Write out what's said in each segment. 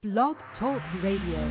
Blog Talk Radio.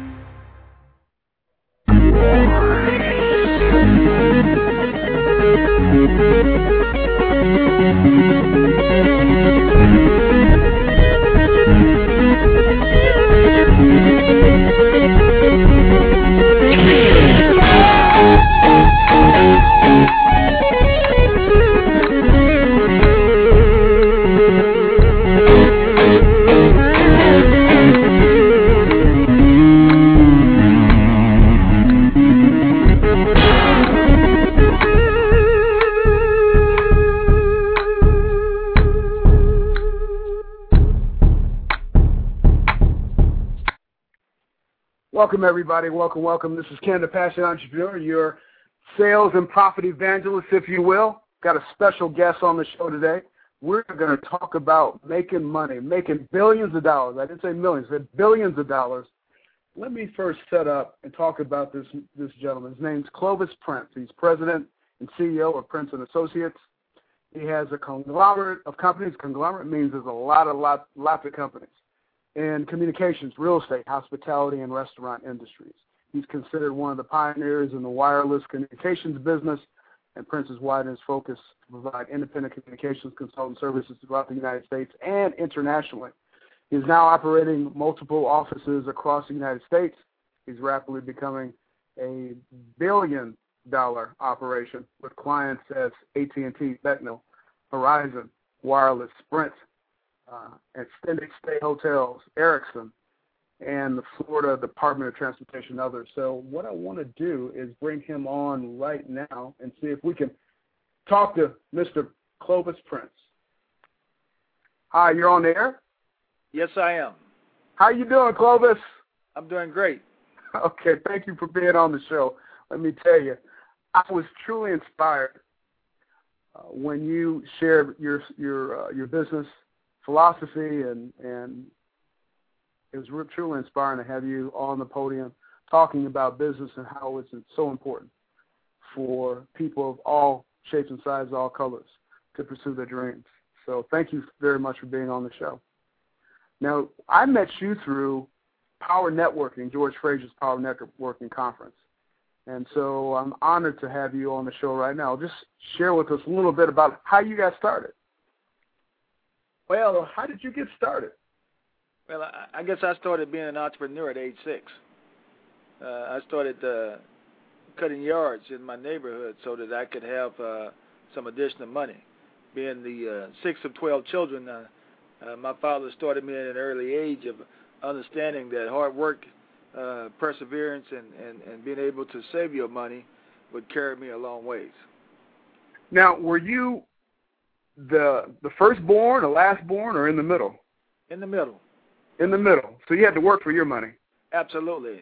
Welcome, everybody. Welcome. This is Ken, the Passionate Entrepreneur, your sales and profit evangelist, if you will. Got a special guest on the show today. We're going to talk about making money, making billions of dollars. I didn't say millions, I said billions of dollars. Let me first set up and talk about this gentleman. His name's Clovis Prince. He's president and CEO of Prince & Associates. He has a conglomerate of companies. Conglomerate means there's lots of companies. In communications, real estate, hospitality, and restaurant industries. He's considered one of the pioneers in the wireless communications business, and Prince is widened his focus to provide independent communications consultant services throughout the United States and internationally. He's now operating multiple offices across the United States. He's rapidly becoming a billion-dollar operation with clients as AT&T, Becknell, Verizon, Wireless, Sprint, Extended Stay Hotels, Ericsson, and the Florida Department of Transportation and others. So what I want to do is bring him on right now and see if we can talk to Mr. Clovis Prince. Hi, you're on the air? Yes, I am. How you doing, Clovis? I'm doing great. Okay, thank you for being on the show. Let me tell you, I was truly inspired when you shared your business philosophy, and it was truly inspiring to have you on the podium talking about business and how it's so important for people of all shapes and sizes, all colors, to pursue their dreams. So thank you very much for being on the show. Now, I met you through Power Networking, George Frazier's Power Networking Conference. And so I'm honored to have you on the show right now. Just share with us a little bit about how you got started. Well, how did you get started? Well, I guess I started being an entrepreneur at age 6. I started cutting yards in my neighborhood so that I could have some additional money. Being the 6th of 12 children, my father started me at an early age of understanding that hard work, perseverance, and being able to save your money would carry me a long ways. Now, were you the firstborn, the lastborn, or in the middle? In the middle. In the middle. So you had to work for your money. Absolutely.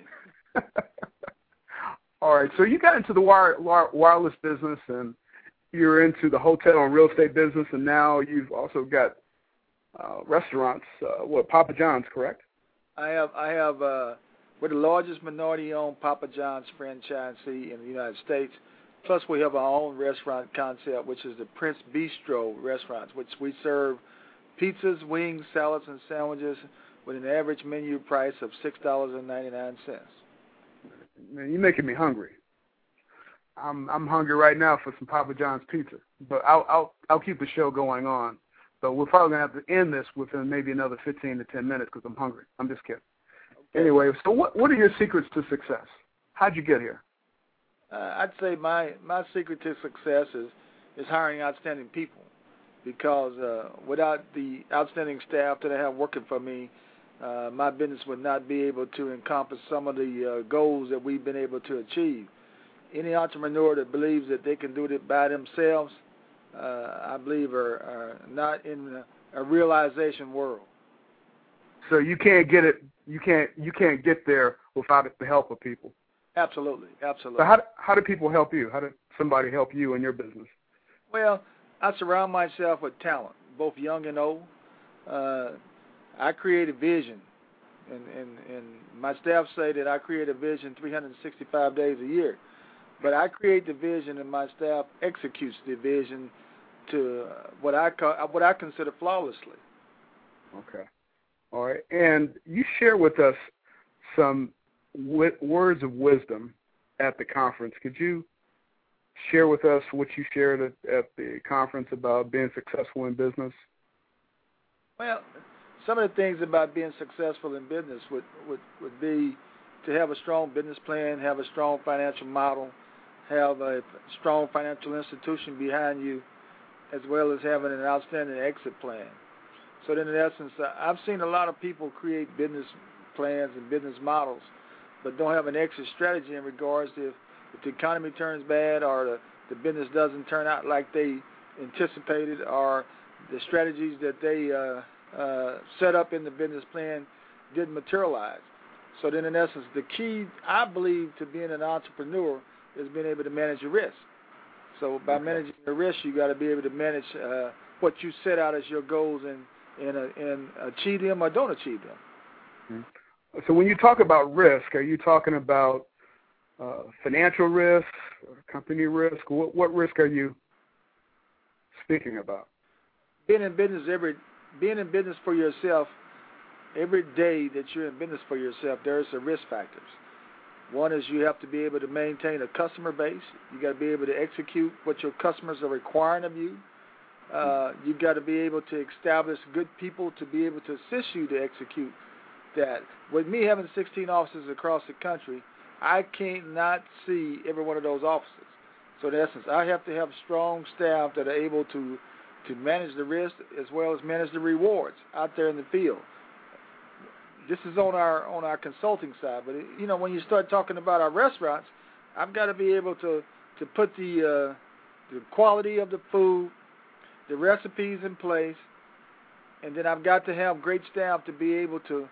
All right. So you got into the wireless business, and you're into the hotel and real estate business, and now you've also got restaurants. Papa John's, correct? I have. We're the largest minority-owned Papa John's franchisee in the United States. Plus, we have our own restaurant concept, which is the Prince Bistro restaurants, which we serve pizzas, wings, salads, and sandwiches with an average menu price of $6.99. Man, you're making me hungry. I'm hungry right now for some Papa John's pizza, but I'll keep the show going on. But we're probably going to have to end this within maybe another 15 to 10 minutes because I'm hungry. I'm just kidding. Okay. Anyway, so what are your secrets to success? How'd you get here? I'd say my secret to success is hiring outstanding people, because without the outstanding staff that I have working for me, my business would not be able to encompass some of the goals that we've been able to achieve. Any entrepreneur that believes that they can do it by themselves, I believe are not in a realization world. So you can't get it. You can't get there without the help of people. Absolutely. So how do people help you? How did somebody help you in your business? Well, I surround myself with talent, both young and old. I create a vision, and my staff say that I create a vision 365 days a year. But I create the vision, and my staff executes the vision to what I consider flawlessly. Okay. All right. And you share with us some words of wisdom at the conference. Could you share with us what you shared at the conference about being successful in business? Well, some of the things about being successful in business would be to have a strong business plan, have a strong financial model, have a strong financial institution behind you, as well as having an outstanding exit plan. So then in essence, I've seen a lot of people create business plans and business models, but don't have an exit strategy in regards to if the economy turns bad or the business doesn't turn out like they anticipated, or the strategies that they set up in the business plan didn't materialize. So then in essence, the key, I believe, to being an entrepreneur is being able to manage your risk. So by managing your risk, you got to be able to manage what you set out as your goals and achieve them or don't achieve them. So when you talk about risk, are you talking about financial risk, or company risk? What risk are you speaking about? Being in business for yourself, every day that you're in business for yourself, there's some risk factors. One is you have to be able to maintain a customer base. You got to be able to execute what your customers are requiring of you. You got to be able to establish good people to be able to assist you to execute that. With me having 16 offices across the country, I can't not see every one of those offices. So in essence, I have to have strong staff that are able to manage the risk as well as manage the rewards out there in the field. This is on our consulting side, but when you start talking about our restaurants, I've got to be able to put the quality of the food, the recipes in place, and then I've got to have great staff to be able to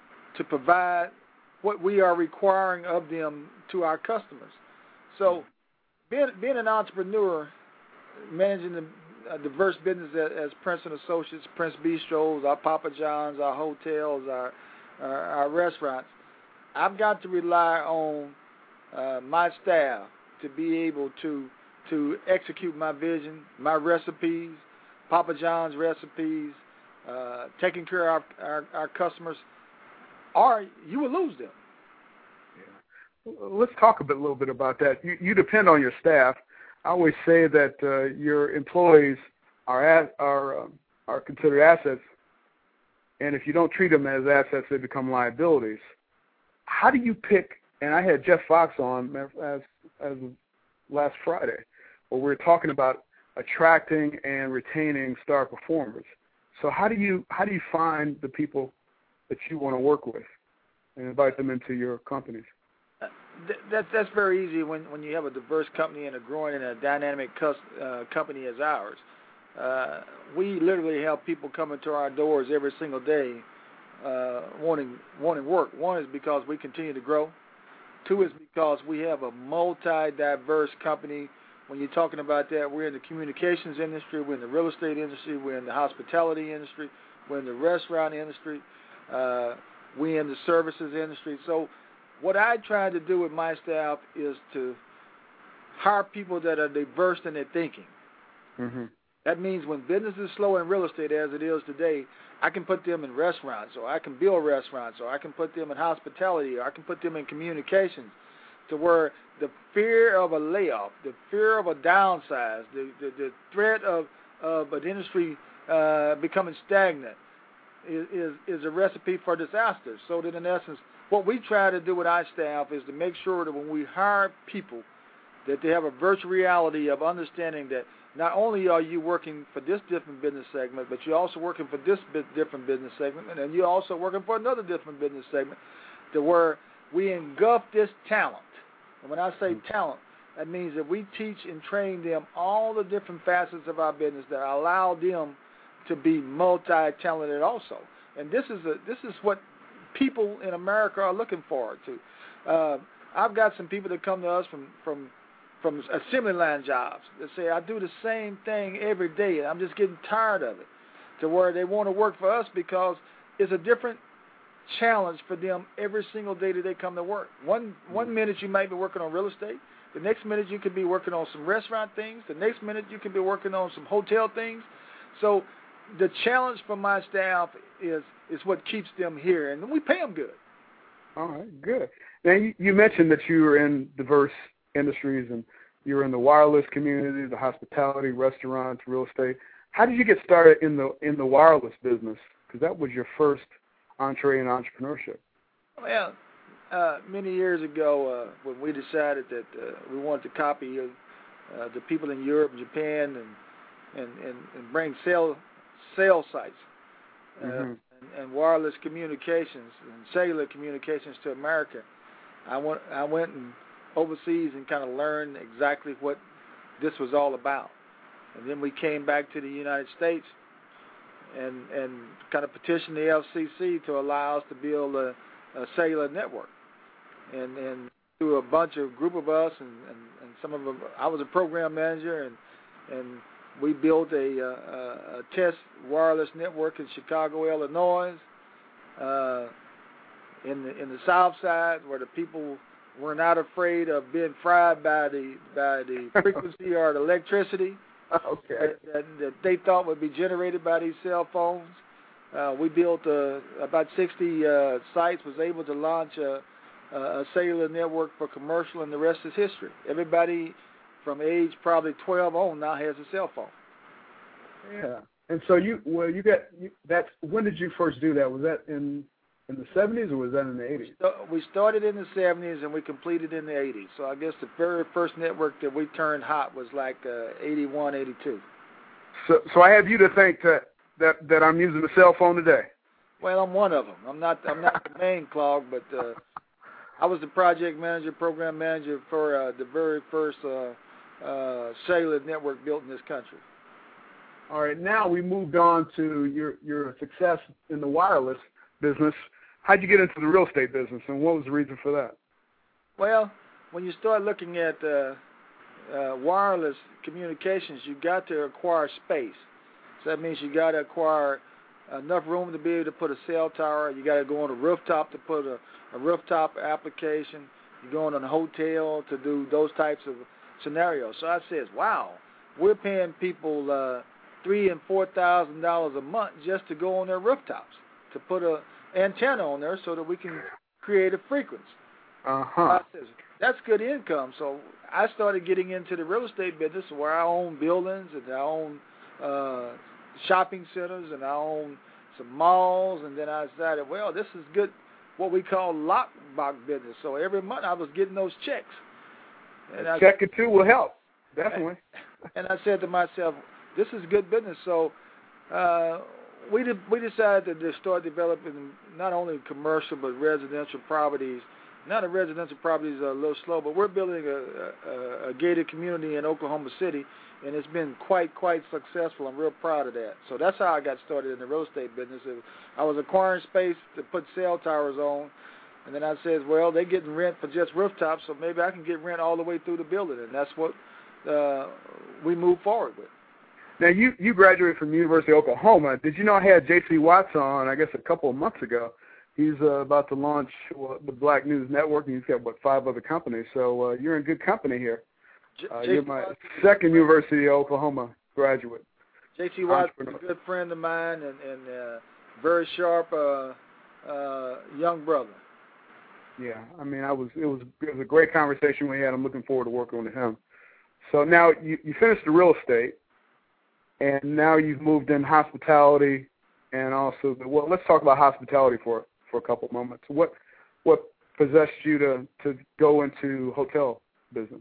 provide what we are requiring of them to our customers. So being an entrepreneur, managing a diverse business as Prince & Associates, Prince Bistros, our Papa John's, our hotels, our restaurants, I've got to rely on my staff to be able to execute my vision, my recipes, Papa John's recipes, taking care of our customers, or you will lose them. Yeah. Let's talk a little bit about that. You depend on your staff. I always say that your employees are considered assets, and if you don't treat them as assets, they become liabilities. How do you pick? And I had Jeff Fox on as last Friday, where we were talking about attracting and retaining star performers. So how do you find the people that you want to work with and invite them into your companies? That's very easy when you have a diverse company and a growing and a dynamic company as ours. We literally have people coming to our doors every single day wanting work. One is because we continue to grow. Two is because we have a multi-diverse company. When you're talking about that, we're in the communications industry, we're in the real estate industry, we're in the hospitality industry, we're in the restaurant industry, we're in the services industry. So what I try to do with my staff is to hire people that are diverse in their thinking. Mm-hmm. That means when business is slow in real estate as it is today, I can put them in restaurants, or I can build restaurants, or I can put them in hospitality, or I can put them in communications, to where the fear of a layoff, the fear of a downsize, the threat of an industry becoming stagnant is a recipe for disaster. So that in essence, what we try to do with our staff is to make sure that when we hire people, that they have a virtual reality of understanding that not only are you working for this different business segment, but you're also working for this different business segment, and then you're also working for another different business segment, to where we engulf this talent. And when I say talent, that means that we teach and train them all the different facets of our business that allow them to be multi-talented also. And this is what people in America are looking forward to. I've got some people that come to us from assembly line jobs that say, I do the same thing every day, and I'm just getting tired of it, to where they want to work for us because it's a different challenge for them every single day that they come to work. One minute you might be working on real estate. The next minute you could be working on some restaurant things. The next minute you could be working on some hotel things. So the challenge for my staff is is what keeps them here, and we pay them good. All right, good. Now, you mentioned that you were in diverse industries, and you were in the wireless community, the hospitality, restaurants, real estate. How did you get started in the wireless business? Because that was your first entree in entrepreneurship. Well, many years ago, when we decided that we wanted to copy the people in Europe and Japan and bring cell sites and wireless communications and cellular communications to America, I went and overseas and kind of learned exactly what this was all about. And then we came back to the United States and kind of petitioned the FCC to allow us to build a cellular network. And through a group of us and some of them, I was a program manager, and we built a test wireless network in Chicago, Illinois, in the South Side, where the people were not afraid of being fried by the frequency or the electricity that they thought would be generated by these cell phones. We built about 60 sites, was able to launch a cellular network for commercial, and the rest is history. Everybody from age probably 12 on now has a cell phone. Yeah. And so when did you first do that? Was that in the 70s or was that in the 80s? We started in the 70s and we completed in the 80s. So I guess the very first network that we turned hot was like 81, 82. So I have you to thank that I'm using a cell phone today. Well, I'm one of them. I'm not the main clog, but I was the project manager, program manager for the very first cellular network built in this country. All right, now we moved on to your success in the wireless business. How'd you get into the real estate business, and what was the reason for that? Well, when you start looking at wireless communications, you got to acquire space. So that means you got to acquire enough room to be able to put a cell tower. You got to go on a rooftop to put a rooftop application. You go on a hotel to do those types of scenarios. So I said, wow, we're paying people $3,000 and $4,000 a month just to go on their rooftops to put an antenna on there so that we can create a frequency. I said, that's good income. So I started getting into the real estate business where I own buildings and I own shopping centers and I own some malls, and then I decided, well, this is good, what we call lockbox business. So every month I was getting those checks. And check it too will help, definitely. And I said to myself, this is good business. So we decided to start developing not only commercial but residential properties. Now the residential properties are a little slow, but we're building a gated community in Oklahoma City, and it's been quite successful. I'm real proud of that. So that's how I got started in the real estate business. I was acquiring space to put cell towers on, and then I said, well, they're getting rent for just rooftops, so maybe I can get rent all the way through the building, and that's what we moved forward with. Now, you graduated from the University of Oklahoma. Did you know I had J.C. Watts on, I guess, a couple of months ago? He's about to launch the Black News Network, and he's got, 5 other companies. So you're in good company here. You're my second University of Oklahoma graduate. J.C. Watts is a good friend of mine and very sharp young brother. Yeah, I mean, it was a great conversation we had. I'm looking forward to working with him. So now you finished the real estate, and now you've moved in hospitality, and also let's talk about hospitality for a couple of moments. What possessed you to go into hotel business?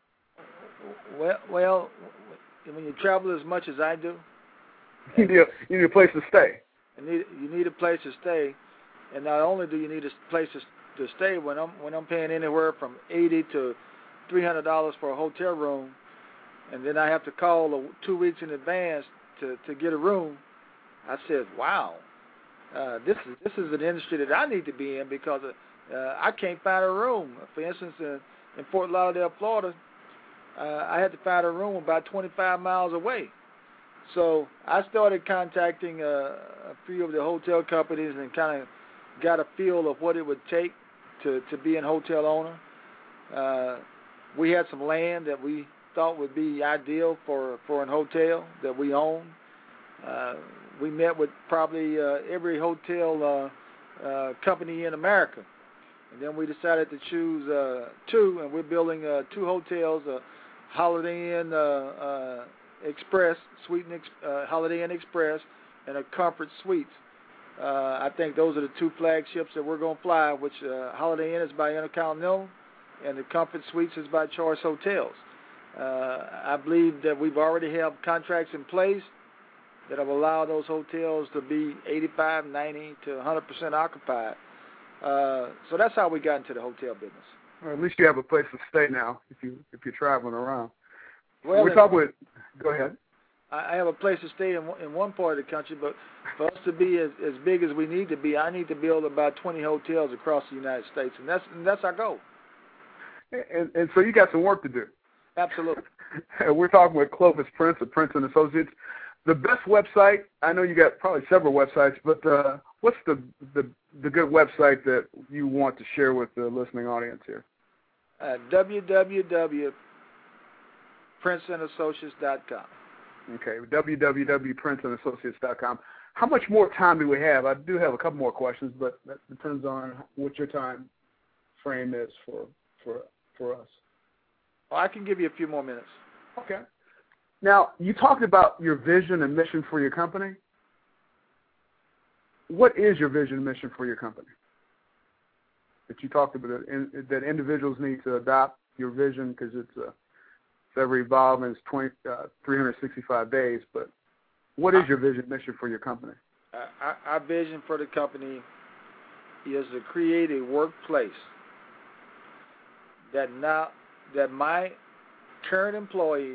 Well, when you travel as much as I do, you need a place to stay. You need a place to stay, and not only do you need a place to stay, when I'm paying anywhere from $80 to $300 for a hotel room, and then I have to call 2 weeks in advance to get a room, I said, wow, this is an industry that I need to be in because I can't find a room. For instance, in Fort Lauderdale, Florida, I had to find a room about 25 miles away. So I started contacting a few of the hotel companies and kind of got a feel of what it would take to be a hotel owner. We had some land that we thought would be ideal for a hotel that we own. we met with probably every hotel company in America. And then we decided to choose two, and we're building 2 hotels, Holiday Inn Express, Holiday Inn Express, and a Comfort Suites. I think those are the 2 flagships that we're going to fly, which Holiday Inn is by Intercontinental, and the Comfort Suites is by Choice Hotels. I believe that we've already have contracts in place that have allowed those hotels to be 85, 90 to 100% occupied. So that's how we got into the hotel business. Well, at least you have a place to stay now if you're traveling around. Well, we're talking with. Go ahead. I have a place to stay in one part of the country, but for us to be as big as we need to be, I need to build about 20 hotels across the United States, and that's our goal. And so you got some work to do. Absolutely. We're talking with Clovis Prince of Prince and Associates. The best website, I know you got probably several websites, but what's the good website that you want to share with the listening audience here? www.princeandassociates.com. Okay, www.princeandassociates.com. How much more time do we have? I do have a couple more questions, but that depends on what your time frame is for us. Well, I can give you a few more minutes. Okay. Now, you talked about your vision and mission for your company. What is your vision and mission for your company? That you talked about that individuals need to adopt your vision because it's ever evolving. It's 365 days. But what is your vision and mission for your company? Our vision for the company is to create a workplace that my current employees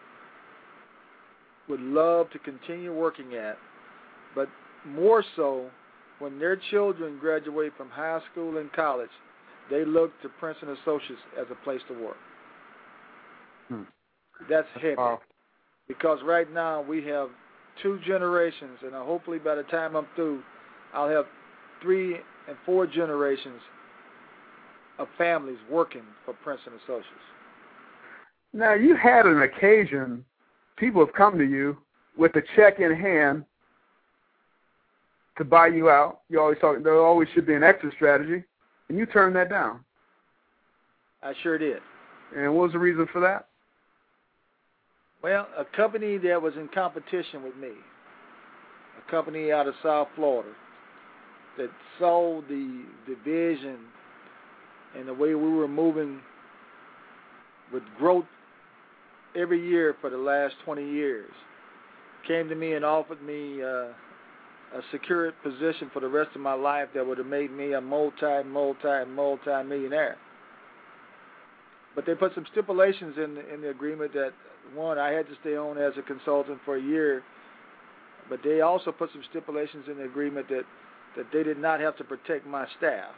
would love to continue working at, but more so when their children graduate from high school and college, they look to Prince & Associates as a place to work. That's heavy. Because right now we have 2 generations, and hopefully by the time I'm through, I'll have 3 and 4 generations of families working for Prince & Associates. Now, you had an occasion, people have come to you with a check in hand to buy you out. You always talk, there always should be an exit strategy, and you turned that down. I sure did. And what was the reason for that? Well, a company that was in competition with me, a company out of South Florida that saw the vision and the way we were moving with growth every year for the last 20 years, came to me and offered me a secure position for the rest of my life that would have made me a multi-millionaire. But they put some stipulations in the agreement that, one, I had to stay on as a consultant for a year, but they also put some stipulations in the agreement that they did not have to protect my staff.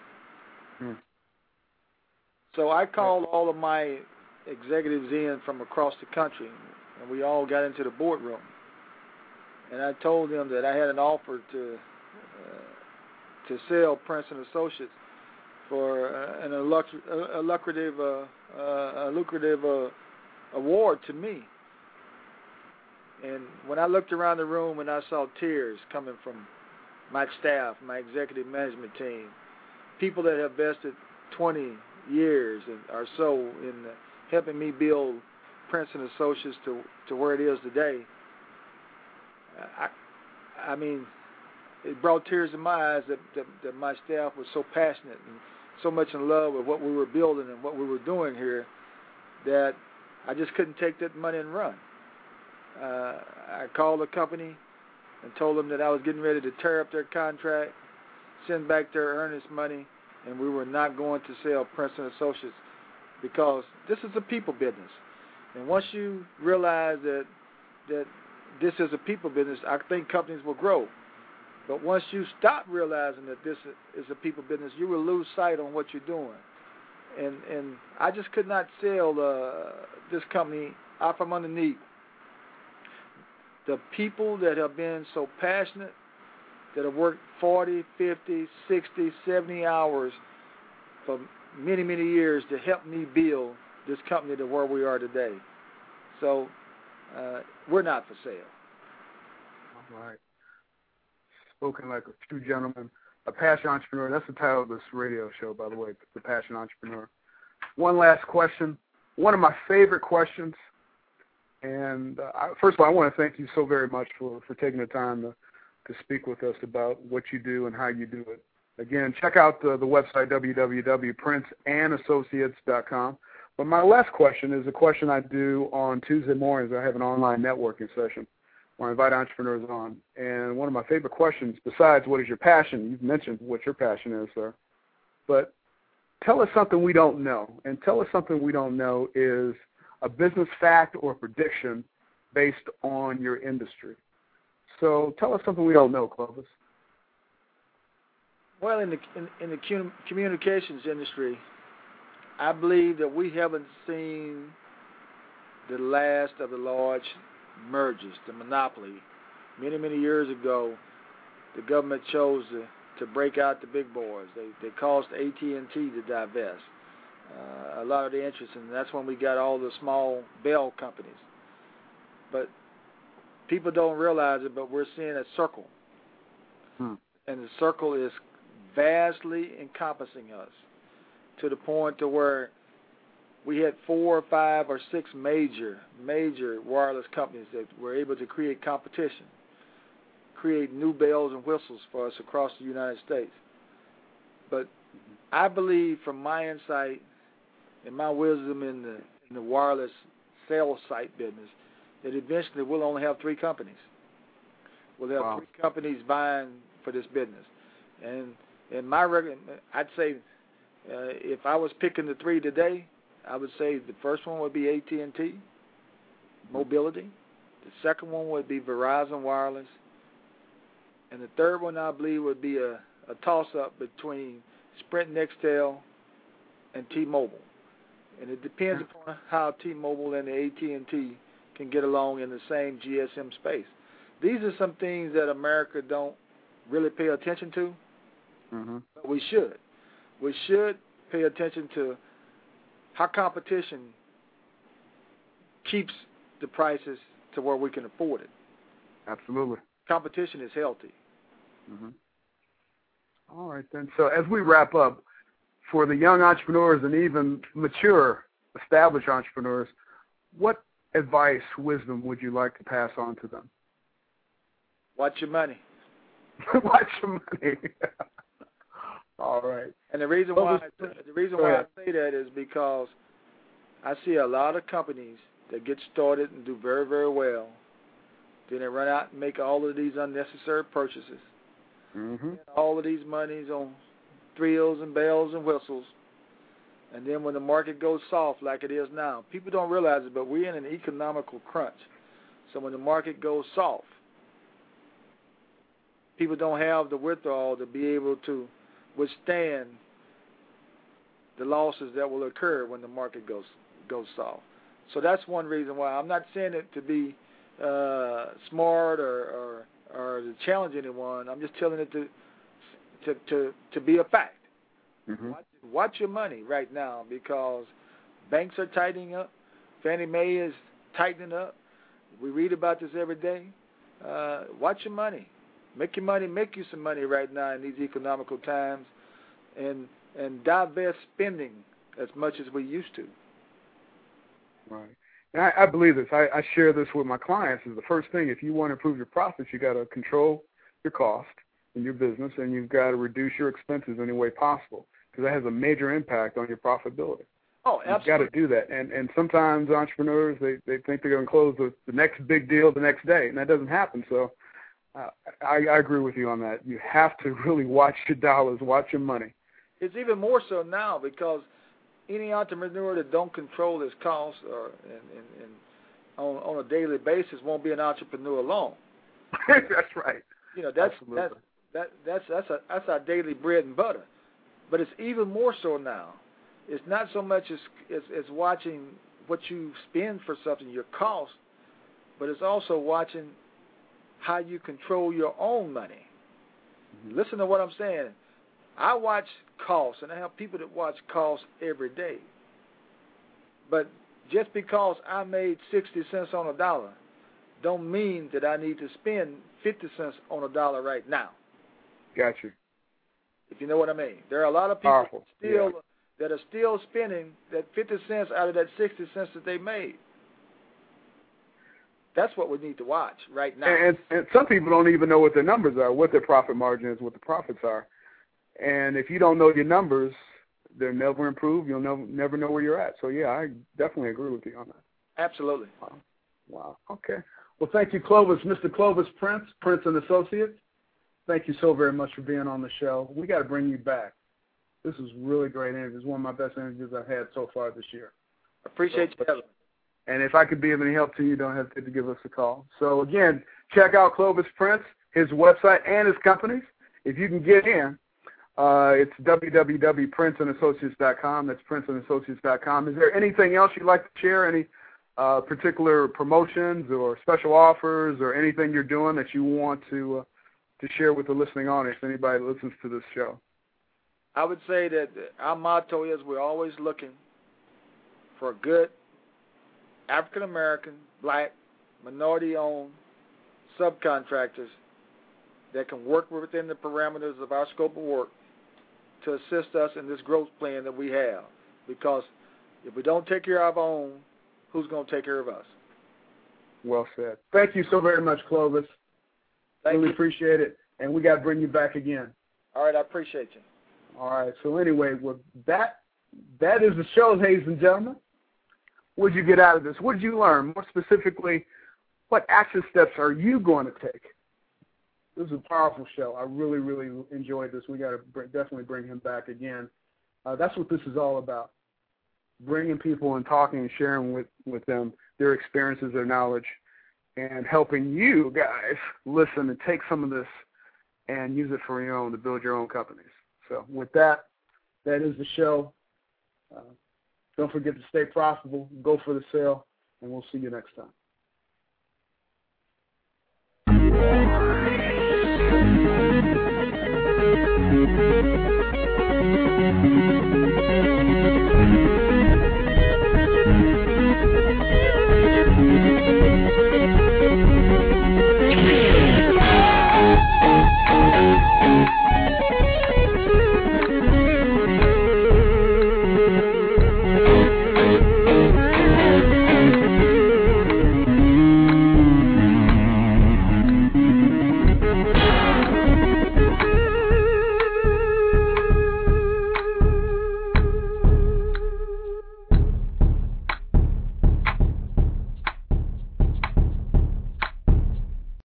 So I called all of my executives in from across the country, and we all got into the boardroom. And I told them that I had an offer to sell Prince & Associates for a lucrative award to me. And when I looked around the room and I saw tears coming from my staff, my executive management team, people that have vested 20 years or so in helping me build Prince & Associates to where it is today, I mean, it brought tears to my eyes that my staff was so passionate and so much in love with what we were building and what we were doing here that I just couldn't take that money and run. I called the company and told them that I was getting ready to tear up their contract, send back their earnest money, and we were not going to sell Prince & Associates because this is a people business. And once you realize that this is a people business, I think companies will grow. But once you stop realizing that this is a people business, you will lose sight on what you're doing. And I just could not sell this company out from underneath. The people that have been so passionate, that have worked 40, 50, 60, 70 hours for many, many years to help me build this company to where we are today. So we're not for sale. All right. spoken like a true gentleman, a passion entrepreneur. That's the title of this radio show, by the way, The Passion Entrepreneur. One last question, one of my favorite questions. And first of all, I want to thank you so very much for taking the time to speak with us about what you do and how you do it. Again, check out the website, www.princeandassociates.com. But my last question is a question I do on Tuesday mornings. I have an online networking session where I invite entrepreneurs on. And one of my favorite questions, besides what is your passion, you've mentioned what your passion is, sir. But tell us something we don't know. And tell us something we don't know is a business fact or prediction based on your industry. So tell us something we don't know, Clovis. Well, in the communications industry, I believe that we haven't seen the last of the large mergers, the monopoly. Many, many years ago, the government chose to break out the big boys. They caused AT&T to divest a lot of the interest, and that's when we got all the small Bell companies. But people don't realize it, but we're seeing a circle. And the circle is vastly encompassing us to the point to where we had 4 or 5 or 6 major wireless companies that were able to create competition, create new bells and whistles for us across the United States. But I believe, from my insight and my wisdom in the wireless sales site business, that eventually we'll only have 3 companies. We'll have 3 companies vying for this business. And in my record, I'd say if I was picking the 3 today, I would say the first one would be AT&T, Mobility. The second one would be Verizon Wireless. And the third one, I believe, would be a toss-up between Sprint Nextel and T-Mobile. And it depends upon how T-Mobile and the AT&T can get along in the same GSM space. These are some things that America don't really pay attention to. But we should. We should pay attention to how competition keeps the prices to where we can afford it. Absolutely. Competition is healthy. All right, then. So as we wrap up, for the young entrepreneurs and even mature, established entrepreneurs, what advice, wisdom would you like to pass on to them? Watch your money. Watch your money. All right. And the reason why I say that is because I see a lot of companies that get started and do very, very well. Then they run out and make all of these unnecessary purchases. And all of these monies on thrills and bells and whistles. And then when the market goes soft like it is now, people don't realize it, but we're in an economical crunch. So when the market goes soft, people don't have the withdrawal to be able to withstand the losses that will occur when the market goes soft. So that's one reason why. I'm not saying it to be smart or to challenge anyone. I'm just telling it to be a fact. Watch your money right now, because banks are tightening up. Fannie Mae is tightening up. We read about this every day. Watch your money. Make your money make you some money right now in these economical times, and divest spending as much as we used to. Right. And I believe this. I share this with my clients. Is the first thing, if you want to improve your profits, you got to control your cost in your business, and you've got to reduce your expenses any way possible, because that has a major impact on your profitability. Oh, absolutely. You've got to do that. And sometimes entrepreneurs, they think they're going to close the next big deal the next day, and that doesn't happen. So I agree with you on that. You have to really watch your dollars, watch your money. It's even more so now, because any entrepreneur that don't control his costs on a daily basis won't be an entrepreneur long. That's right. You know, that's our daily bread and butter. But it's even more so now. It's not so much as watching what you spend for something, your cost, but it's also watching how you control your own money. Listen to what I'm saying. I watch costs, and I have people that watch costs every day. But just because I made 60 cents on a dollar don't mean that I need to spend 50 cents on a dollar right now. Got you. If you know what I mean. There are a lot of people that are still spending that 50 cents out of that 60 cents that they made. That's what we need to watch right now. And some people don't even know what their numbers are, what their profit margin is, what the profits are. And if you don't know your numbers, they'll never improve. You'll never know where you're at. So, yeah, I definitely agree with you on that. Absolutely. Wow. Okay. Well, thank you, Clovis. Mr. Clovis Prince, Prince & Associates. Thank you so very much for being on the show. We got to bring you back. This is really great interview. It's one of my best interviews I've had so far this year. Appreciate you having me. And if I could be of any help to you, don't hesitate to give us a call. So, again, check out Clovis Prince, his website, and his companies. If you can get in, it's www.princeandassociates.com. That's princeandassociates.com. Is there anything else you'd like to share, any particular promotions or special offers or anything you're doing that you want to share with the listening audience, anybody that listens to this show? I would say that our motto is we're always looking for good African-American, black, minority-owned subcontractors that can work within the parameters of our scope of work to assist us in this growth plan that we have. Because if we don't take care of our own, who's going to take care of us? Well said. Thank you so very much, Clovis. Really appreciate it. And we got to bring you back again. All right, I appreciate you. All right. So anyway, well, that is the show, ladies and gentlemen. What did you get out of this? What did you learn? More specifically, what action steps are you going to take? This is a powerful show. I really, really enjoyed this. We got to definitely bring him back again. That's what this is all about, bringing people and talking and sharing with them their experiences, their knowledge, and helping you guys listen and take some of this and use it for your own to build your own companies. So with that, that is the show. Don't forget to stay profitable, go for the sale, and we'll see you next time.